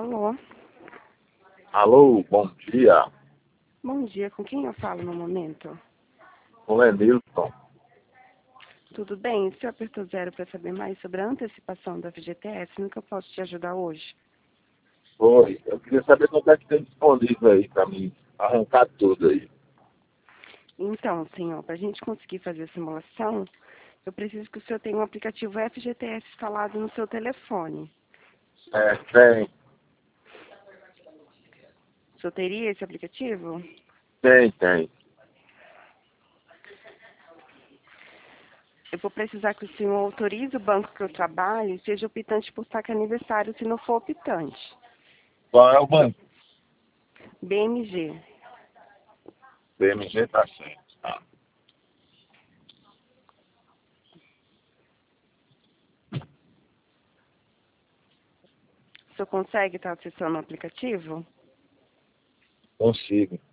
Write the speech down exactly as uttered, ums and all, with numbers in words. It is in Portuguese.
Alô? Alô, bom dia. Bom dia, com quem eu falo no momento? O Lenilton. Tudo bem? O senhor apertou zero para saber mais sobre a antecipação da F G T S? Nunca posso te ajudar hoje. Oi, eu queria saber quanto é que tem disponível aí para mim arrancar tudo aí. Então, senhor, para a gente conseguir fazer a simulação, eu preciso que o senhor tenha um aplicativo F G T S instalado no seu telefone. É, tem, O senhor teria esse aplicativo? tem, tem. Eu vou precisar que o senhor autorize o banco que eu trabalho e seja optante por saque aniversário, se não for optante. Qual é o banco? B M G. B M G tá certo. Tá. O senhor consegue estar acessando o aplicativo? Consigo.